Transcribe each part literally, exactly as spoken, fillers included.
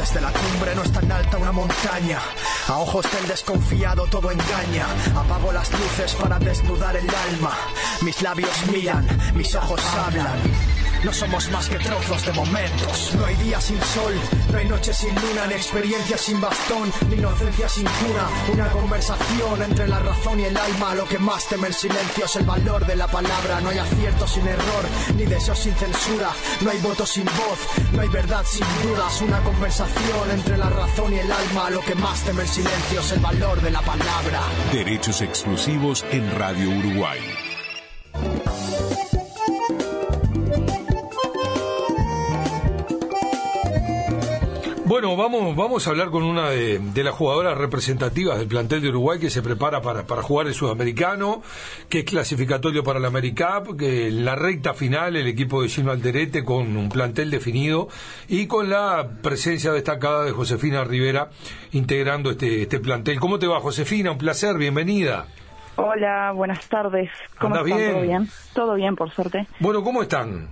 Desde la cumbre no es tan alta una montaña. A ojos del desconfiado todo engaña. Apago las luces para desnudar el alma. Mis labios miran, mis ojos hablan. No somos más que trozos de momentos. No hay día sin sol, no hay noche sin luna, ni experiencia sin bastón, ni inocencia sin cuna. Una conversación entre la razón y el alma. Lo que más teme el silencio es el valor de la palabra. No hay acierto sin error, ni deseo sin censura. No hay voto sin voz, no hay verdad sin dudas. Una conversación entre la razón y el alma. Lo que más teme el silencio es el valor de la palabra. Derechos exclusivos en Radio Uruguay. Bueno, vamos, vamos a hablar con una de, de las jugadoras representativas del plantel de Uruguay que se prepara para, para jugar el Sudamericano, que es clasificatorio para la AmeriCup, que en la recta final el equipo de Gino Alderete con un plantel definido y con la presencia destacada de Josefina Rivera integrando este, este plantel. ¿Cómo te va, Josefina? Un placer, bienvenida. Hola, buenas tardes. ¿Cómo están? Bien? ¿Todo bien? Todo bien, por suerte. Bueno, ¿cómo están?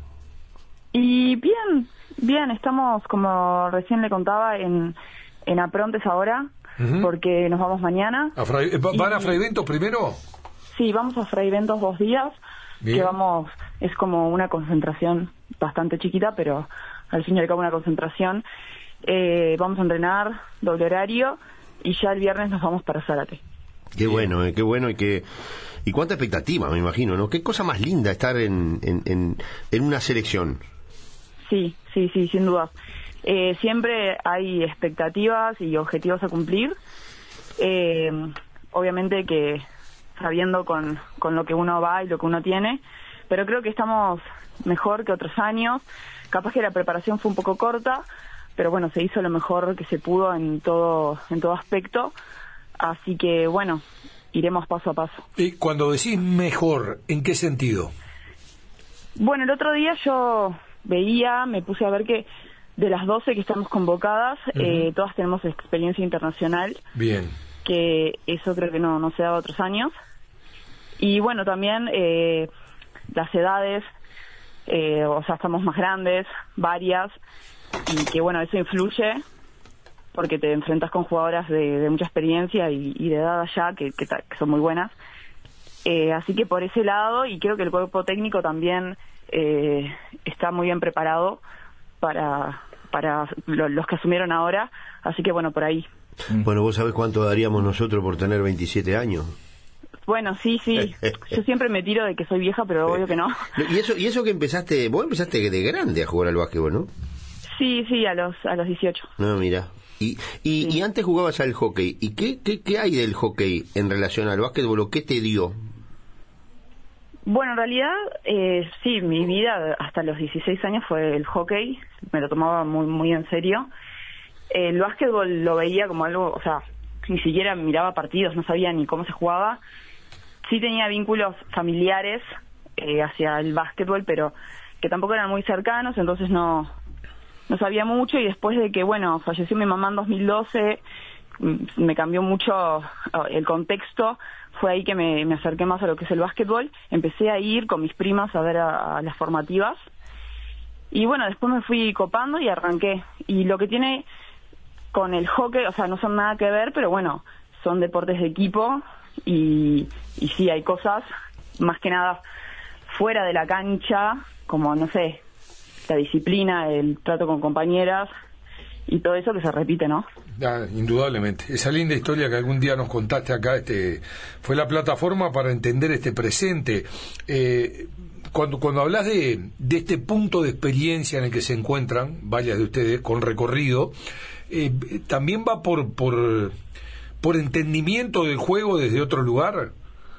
Y bien, bien, estamos, como recién le contaba, en, en Aprontes ahora, uh-huh. porque nos vamos mañana. ¿A Fray, ¿Van y, a Fray Bentos primero? Sí, vamos a Fray Bentos dos días, bien. que vamos, es como una concentración bastante chiquita, pero al fin y al cabo una concentración. Eh, vamos a entrenar, doble horario, y ya el viernes nos vamos para Zárate. Qué bueno, eh, qué bueno y qué y cuánta expectativa, me imagino, ¿no? Qué cosa más linda estar en, en, en, en una selección. Sí, sí, sí, sin duda. Eh, siempre hay expectativas y objetivos a cumplir. Eh, obviamente que sabiendo con, con lo que uno va y lo que uno tiene, pero creo que estamos mejor que otros años. Capaz que la preparación fue un poco corta, pero bueno, se hizo lo mejor que se pudo en todo, en todo aspecto. Así que bueno, iremos paso a paso. Y cuando decís mejor, ¿en qué sentido? Bueno, el otro día yo veía, me puse a ver que de las doce que estamos convocadas, uh-huh. eh, todas tenemos experiencia internacional. Bien. Que eso creo que no, no se daba otros años. Y bueno, también eh, las edades, eh, o sea, estamos más grandes, varias, y que bueno, eso influye, porque te enfrentas con jugadoras de, de mucha experiencia y, y de edad allá, que, que, que son muy buenas. Eh, así que por ese lado, y creo que el cuerpo técnico también eh, está muy bien preparado para, para lo, los que asumieron ahora, así que bueno, por ahí. Bueno, ¿vos sabés cuánto daríamos nosotros por tener veintisiete años? Bueno, sí, sí, yo siempre me tiro de que soy vieja, pero obvio que no. Y eso, y eso que empezaste, vos empezaste de grande a jugar al básquetbol, ¿no? Sí, sí, a los a los dieciocho. No, mira. Y, y, sí. y antes jugabas al hockey. ¿Y qué, qué, qué hay del hockey en relación al básquetbol o qué te dio? Bueno, en realidad, eh, sí, mi vida hasta los dieciséis años fue el hockey. Me lo tomaba muy muy en serio. El básquetbol lo veía como algo, o sea, ni siquiera miraba partidos, no sabía ni cómo se jugaba. Sí tenía vínculos familiares eh, hacia el básquetbol, pero que tampoco eran muy cercanos, entonces no... no sabía mucho, y después de que, bueno, falleció mi mamá en dos mil doce, me cambió mucho el contexto, fue ahí que me, me acerqué más a lo que es el básquetbol, empecé a ir con mis primas a ver a, a las formativas, y bueno, después me fui copando y arranqué, y lo que tiene con el hockey, o sea, no son nada que ver, pero bueno, son deportes de equipo, y, y sí, hay cosas, más que nada, fuera de la cancha, como, no sé, la disciplina, el trato con compañeras y todo eso que se repite, ¿no? Ah, indudablemente. Esa linda historia que algún día nos contaste acá, este, fue la plataforma para entender este presente. Eh, cuando cuando hablas de, de este punto de experiencia en el que se encuentran varias de ustedes con recorrido, eh, también va por por por entendimiento del juego desde otro lugar.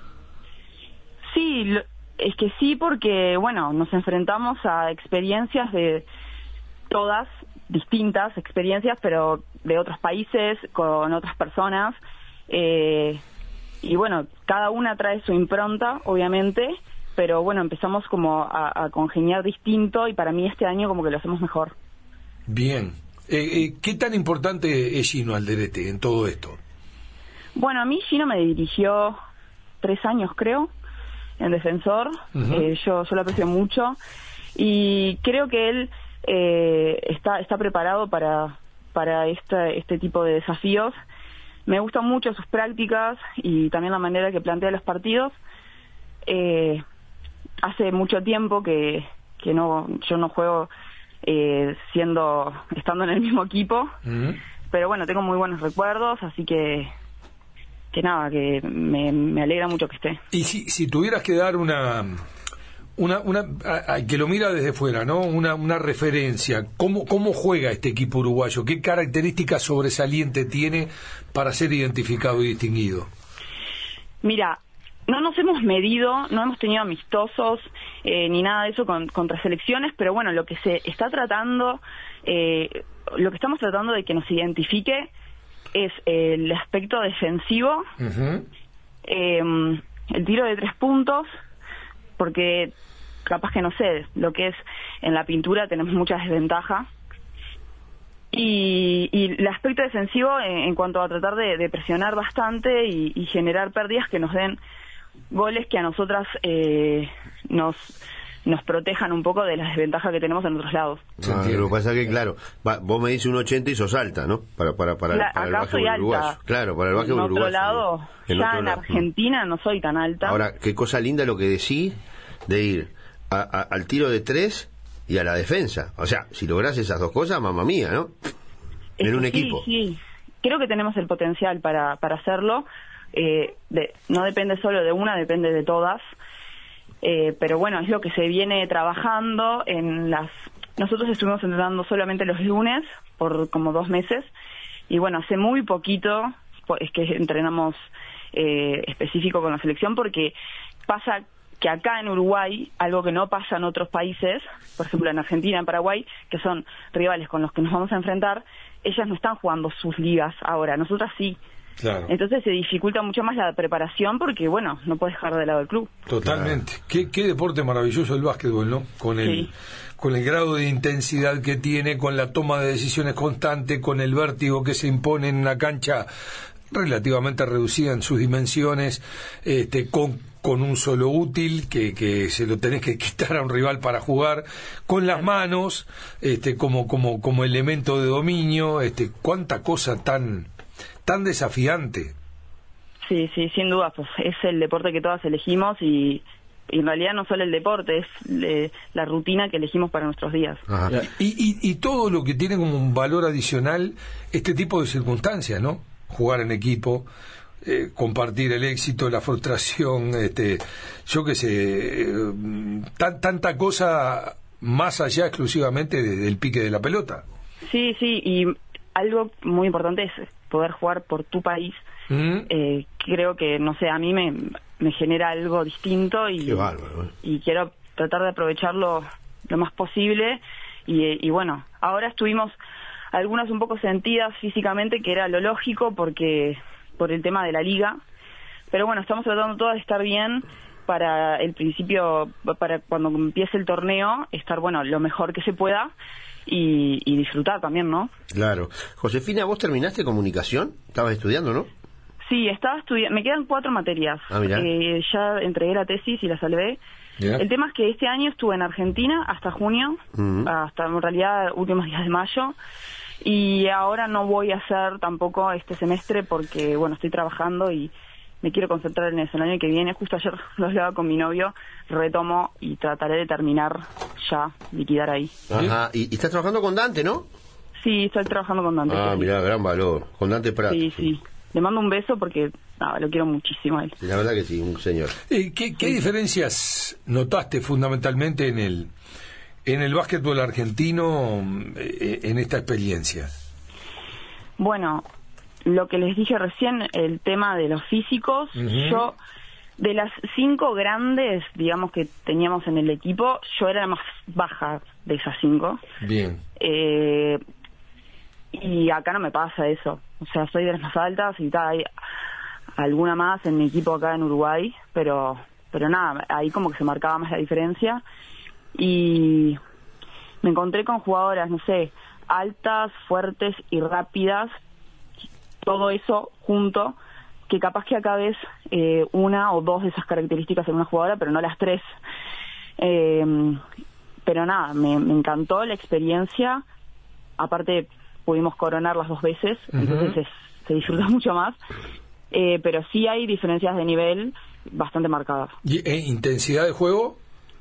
Sí, lo, es que sí, porque, bueno, nos enfrentamos a experiencias de todas, distintas experiencias, pero de otros países, con otras personas, eh, y bueno, cada una trae su impronta, obviamente, pero bueno, empezamos como a, a congeniar distinto, y para mí este año como que lo hacemos mejor. Bien. Eh, eh, ¿Qué tan importante es Gino Alderete en todo esto? Bueno, a mí Gino me dirigió tres años, creo, en Defensor. Uh-huh. eh, yo, yo lo aprecio mucho y creo que él eh, está está preparado para para este, este tipo de desafíos. Me gustan mucho sus prácticas y también la manera que plantea los partidos. Eh, hace mucho tiempo que, que no yo no juego eh, siendo estando en el mismo equipo, uh-huh. pero bueno, tengo muy buenos recuerdos, así que que nada, que me, me alegra mucho que esté. Y si, si tuvieras que dar una... Una, una a, a, que lo mira desde fuera, ¿no? Una, una referencia. ¿Cómo, ¿Cómo juega este equipo uruguayo? ¿Qué características sobresaliente tiene para ser identificado y distinguido? Mira, no nos hemos medido, no hemos tenido amistosos eh, ni nada de eso con, contra selecciones, pero bueno, lo que se está tratando, eh, lo que estamos tratando de que nos identifique es eh, el aspecto defensivo, uh-huh. eh, el tiro de tres puntos, porque capaz que no sé, lo que es en la pintura tenemos muchas desventajas. Y, y el aspecto defensivo en, en cuanto a tratar de, de presionar bastante y, y generar pérdidas que nos den goles que a nosotras eh, nos nos protejan un poco de las desventajas que tenemos en otros lados. Ah, lo que pasa es que, claro, va, vos me dices un ochenta y sos alta, ¿no? Para para para, la, para el acá soy básquetbol alta. uruguayo. Claro, para el básquetbol en otro uruguayo. Lado, en ya otro en lado. Argentina no soy tan alta. Ahora, qué cosa linda lo que decís de ir a, a, al tiro de tres y a la defensa. O sea, si lográs esas dos cosas, mamá mía, ¿no? Es en un sí, equipo. Sí, creo que tenemos el potencial para, para hacerlo. Eh, de, no depende solo de una, depende de todas. Eh, pero bueno, es lo que se viene trabajando en las... Nosotros estuvimos entrenando solamente los lunes por como dos meses. Y bueno, hace muy poquito es que entrenamos eh, específico con la selección, porque pasa que acá en Uruguay, algo que no pasa en otros países, por ejemplo en Argentina, en Paraguay, que son rivales con los que nos vamos a enfrentar, ellas no están jugando sus ligas ahora, nosotras sí. Claro. Entonces se dificulta mucho más la preparación porque, bueno, no puedes dejar de lado el club. Totalmente. Claro. ¿Qué, qué deporte maravilloso el básquetbol, ¿no? Con el, sí. con el grado de intensidad que tiene, con la toma de decisiones constante, con el vértigo que se impone en una cancha relativamente reducida en sus dimensiones, este, con con un solo útil que, que se lo tenés que quitar a un rival para jugar, con las manos, este, como como como elemento de dominio, este, cuánta cosa tan tan desafiante. Sí, sí, sin duda, pues es el deporte que todas elegimos y, y en realidad no solo el deporte, es le, la rutina que elegimos para nuestros días. Ajá. Y, y, y todo lo que tiene como un valor adicional este tipo de circunstancias, ¿no? Jugar en equipo, eh, compartir el éxito, la frustración, este, yo qué sé, eh, tan, tanta cosa más allá exclusivamente de, del pique de la pelota. Sí, sí, y algo muy importante es poder jugar por tu país. Mm. Eh, creo que, no sé, a mí me, me genera algo distinto y, Qué bárbaro, ¿eh? y quiero tratar de aprovecharlo lo más posible. Y, y bueno, ahora estuvimos algunas un poco sentidas físicamente, que era lo lógico porque por el tema de la liga, pero bueno, estamos tratando todas de estar bien para el principio, para cuando empiece el torneo, estar, bueno, lo mejor que se pueda y, y disfrutar también, ¿no? Claro. Josefina, ¿vos terminaste comunicación? ¿Estabas estudiando, no? Sí, estaba estudiando, me quedan cuatro materias. Ah, mirá. Eh, ya entregué la tesis y la salvé. Mirá. El tema es que este año estuve en Argentina hasta junio, uh-huh. hasta en realidad últimos días de mayo, y ahora no voy a hacer tampoco este semestre porque, bueno, estoy trabajando y me quiero concentrar en eso. El año que viene, justo ayer lo hablaba con mi novio, retomo y trataré de terminar ya, liquidar ahí. Ajá, y, y estás trabajando con Dante, ¿no? Sí, estoy trabajando con Dante. Ah, sí. Mirá, gran valor, con Dante Prat. Sí, sí. Le mando un beso porque nada, lo quiero muchísimo a él. La verdad que sí, un señor. Eh, ¿Qué, qué sí. diferencias notaste fundamentalmente en el en el básquetbol argentino eh, en esta experiencia? Bueno, lo que les dije recién, el tema de los físicos, uh-huh. yo, de las cinco grandes, digamos, que teníamos en el equipo, yo era la más baja de esas cinco. Bien. Eh, y acá no me pasa eso. O sea, soy de las más altas y tal, hay alguna más en mi equipo acá en Uruguay, pero pero nada, ahí como que se marcaba más la diferencia. Y me encontré con jugadoras, no sé, altas, fuertes y rápidas, todo eso junto, que capaz que acá ves eh, una o dos de esas características en una jugadora, pero no las tres. Eh, pero nada, me, me encantó la experiencia, aparte pudimos coronar las dos veces, Uh-huh. entonces es, se disfruta mucho más, eh, pero sí hay diferencias de nivel bastante marcadas. ¿Y eh, intensidad de juego?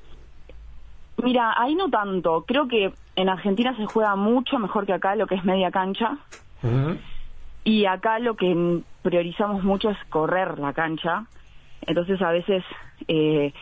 Mira, ahí no tanto, creo que en Argentina se juega mucho mejor que acá lo que es media cancha, Uh-huh. y acá lo que priorizamos mucho es correr la cancha, entonces a veces eh,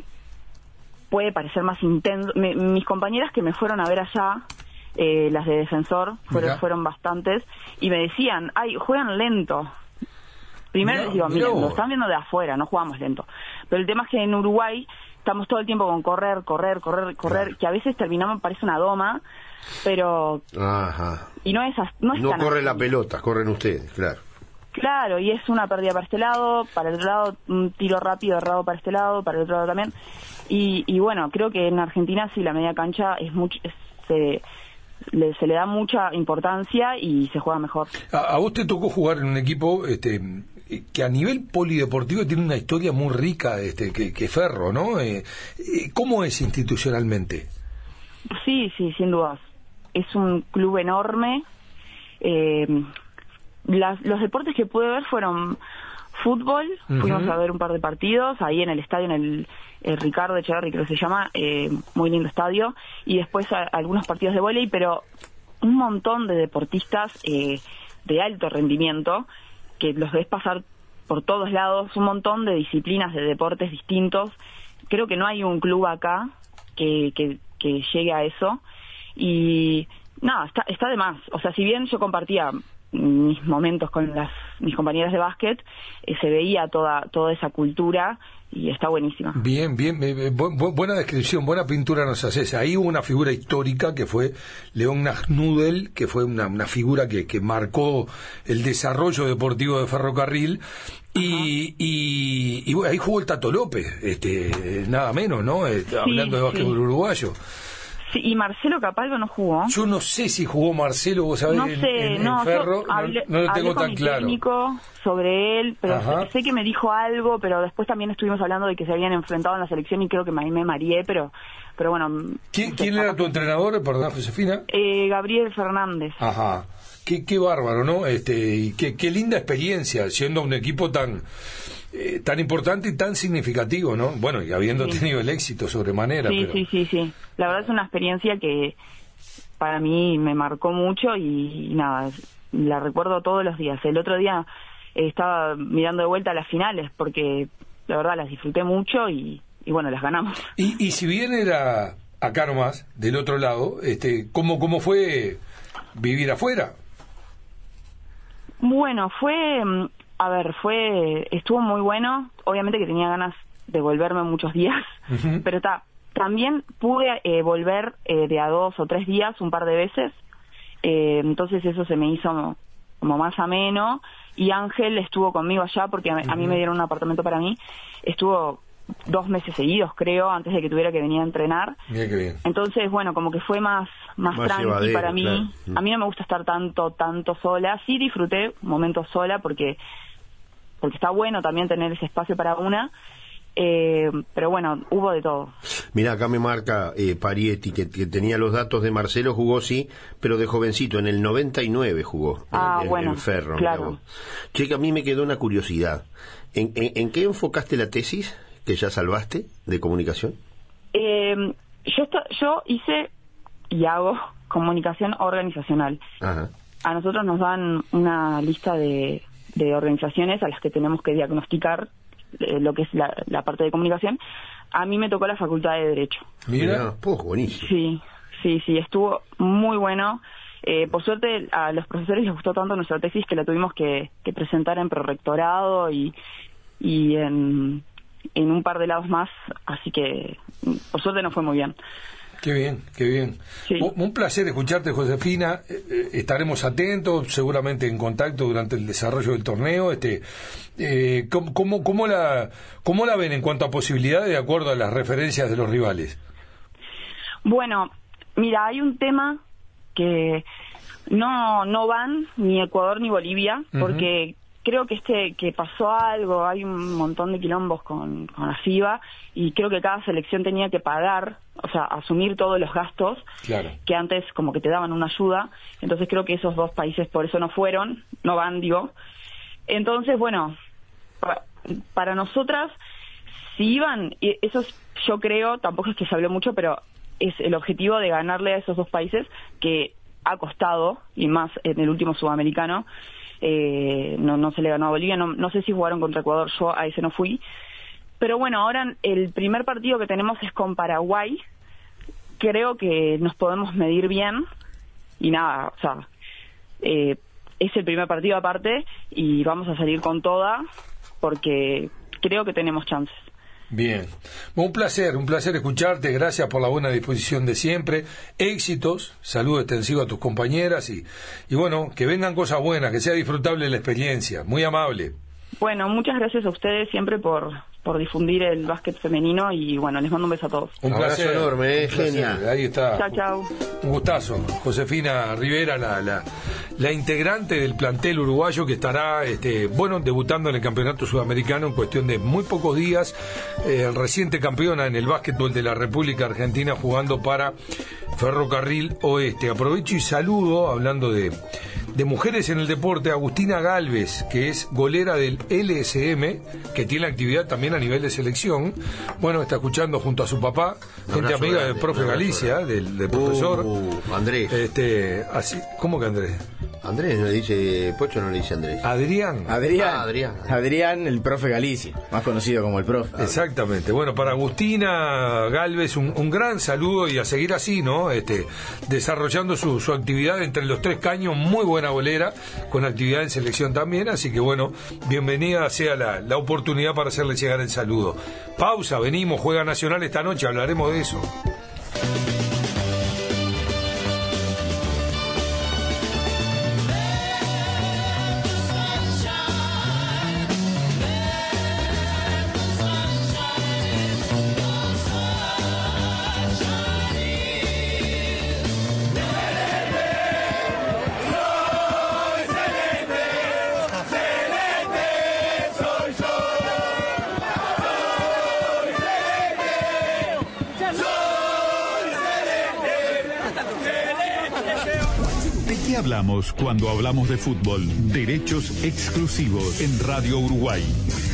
puede parecer más intenso. Me, mis compañeras que me fueron a ver allá, eh, las de defensor, fueron, fueron bastantes, y me decían, ay, juegan lento. Primero les digo, miren, lo están viendo de afuera, no jugamos lento. Pero el tema es que en Uruguay estamos todo el tiempo con correr, correr, correr, correr, claro, que a veces terminamos, parece una doma, pero... Ajá. Y no es, no es No tan corre así. la pelota, corren ustedes, claro. Claro, y es una pérdida para este lado, para el otro lado un tiro rápido, errado para este lado, para el otro lado también. Y, y bueno, creo que en Argentina sí la media cancha es mucho, es, se, le, se le da mucha importancia y se juega mejor. A, a vos te tocó jugar en un equipo este, que a nivel polideportivo tiene una historia muy rica, este, que, que Ferro, ¿no? Eh, eh, ¿Cómo es institucionalmente? Sí, sí, sin dudas. Es un club enorme. Eh, las, los deportes que pude ver fueron fútbol, uh-huh. Fuimos a ver un par de partidos ahí en el estadio, en el, el Ricardo Echeverri, creo que se llama, eh, muy lindo estadio, y después a, algunos partidos de vóley, pero un montón de deportistas eh, de alto rendimiento que los ves pasar por todos lados, un montón de disciplinas de deportes distintos. Creo que no hay un club acá que, que, que llegue a eso, y nada, está, está de más. O sea, si bien yo compartía mis momentos con las mis compañeras de básquet, eh, se veía toda toda esa cultura y está buenísima. Bien, bien, eh, bu bu buena descripción, buena pintura nos haces. Ahí hubo una figura histórica que fue León Nagnudel, que fue una, una figura que, que marcó el desarrollo deportivo de Ferrocarril, y, y, y bueno, ahí jugó el Tato López, este, nada menos, ¿no? Eh, sí, hablando de básquetbol sí. uruguayo. Sí, y Marcelo Capalvo no jugó. Yo no sé si jugó Marcelo, vos sabés, no sé, en, en, no, en Ferro, yo hablé, no, no lo tengo hablé con tan mi claro. técnico sobre él, pero Ajá. sé, sé que me dijo algo, pero después también estuvimos hablando de que se habían enfrentado en la selección y creo que me, me mareé, pero pero bueno. ¿Quién, ¿quién era tu entrenador, perdón, Josefina? Eh, Gabriel Fernández. Ajá. Qué, qué bárbaro, ¿no? Este, y qué, qué linda experiencia, siendo un equipo tan eh, tan importante y tan significativo, ¿no? Bueno, y habiendo sí. tenido el éxito sobremanera. Sí, pero... sí, sí, sí. La verdad es una experiencia que para mí me marcó mucho y, y nada, la recuerdo todos los días. El otro día eh, estaba mirando de vuelta las finales porque la verdad las disfruté mucho y, y bueno, las ganamos. Y, y si bien era acá nomás, del otro lado, este, ¿cómo, cómo fue vivir afuera? Bueno, fue, a ver, fue, estuvo muy bueno. Obviamente que tenía ganas de volverme muchos días, uh-huh. pero está, también pude eh, volver eh, de a dos o tres días un par de veces. Eh, entonces eso se me hizo como más ameno. Y Ángel estuvo conmigo allá porque a, uh-huh. a mí me dieron un apartamento para mí. Estuvo dos meses seguidos, creo, antes de que tuviera que venir a entrenar. Bien, qué bien. Entonces, bueno, como que fue más más, más tranqui para mí. Claro. A mí no me gusta estar tanto tanto sola. Sí disfruté momentos sola porque porque está bueno también tener ese espacio para una. Eh, pero bueno, hubo de todo. Mira, acá me marca eh, Parietti que, que tenía los datos de Marcelo, jugó sí, pero de jovencito, en el noventa y nueve jugó ah, en, bueno, en Ferro. Claro. Che, que a mí me quedó una curiosidad. ¿En, en, ¿En qué enfocaste la tesis que ya salvaste de comunicación? Eh, yo, esto, yo hice y hago comunicación organizacional. Ajá. A nosotros nos dan una lista de, de organizaciones a las que tenemos que diagnosticar eh, lo que es la, la parte de comunicación. A mí me tocó la Facultad de Derecho. Mira, pues buenísimo. Sí, sí, sí, estuvo muy bueno. Eh, por suerte a los profesores les gustó tanto nuestra tesis que la tuvimos que, que presentar en prorrectorado y, y en, en un par de lados más, así que por suerte nos fue muy bien. Qué bien, qué bien. Sí. Un placer escucharte, Josefina. Eh, estaremos atentos, seguramente en contacto durante el desarrollo del torneo. Este, eh, ¿cómo, cómo, cómo, la, ¿Cómo la ven en cuanto a posibilidades de acuerdo a las referencias de los rivales? Bueno, mira, hay un tema que no no van ni Ecuador ni Bolivia, uh-huh. porque creo que este que pasó algo, hay un montón de quilombos con, con la FIBA y creo que cada selección tenía que pagar, o sea, asumir todos los gastos, claro, que antes como que te daban una ayuda. Entonces creo que esos dos países por eso no fueron, no van, digo. Entonces, bueno, pa, para nosotras, si iban, eso es, yo creo, tampoco es que se habló mucho, pero es el objetivo de ganarle a esos dos países que ha costado, y más en el último sudamericano, eh, no, no se le ganó a Bolivia, no, no sé si jugaron contra Ecuador, yo a ese no fui, pero bueno, ahora el primer partido que tenemos es con Paraguay, creo que nos podemos medir bien, y nada, o sea, eh, es el primer partido aparte, y vamos a salir con toda, porque creo que tenemos chances. Bien, un placer, un placer escucharte, gracias por la buena disposición de siempre, éxitos, saludo extensivo a tus compañeras y, y bueno, que vengan cosas buenas, que sea disfrutable la experiencia, muy amable. Bueno, muchas gracias a ustedes siempre por, por difundir el básquet femenino y bueno, les mando un beso a todos. Un placer enorme, eh, genial. Ahí está. Chao, chao. Un gustazo. Josefina Rivera, la, la, la integrante del plantel uruguayo que estará, este, bueno, debutando en el Campeonato Sudamericano en cuestión de muy pocos días. Eh, reciente campeona en el básquetbol de la República Argentina jugando para Ferrocarril Oeste. Aprovecho y saludo, hablando de, de mujeres en el deporte, a Agustina Galvez, que es golera del L S M, que tiene actividad también a nivel de selección. Bueno, está escuchando junto a su papá, gente amiga del profe Galicia, del, del profesor. Uh, Andrés. Este, así, ¿cómo que Andrés? Andrés no le dice, Pocho no le dice Andrés. Adrián. Adrián. Ah, Adrián. Adrián, el profe Galicia, más conocido como el profe. Exactamente. Bueno, para Agustina Galvez, un, un gran saludo y a seguir así, ¿no? Este, desarrollando su, su actividad entre los tres caños, muy buena bolera, con actividad en selección también, así que bueno, bienvenida sea la, la oportunidad para hacerle llegar el saludo. Pausa, venimos, juega Nacional esta noche, hablaremos de eso. Hablamos cuando hablamos de fútbol. Derechos exclusivos en Radio Uruguay.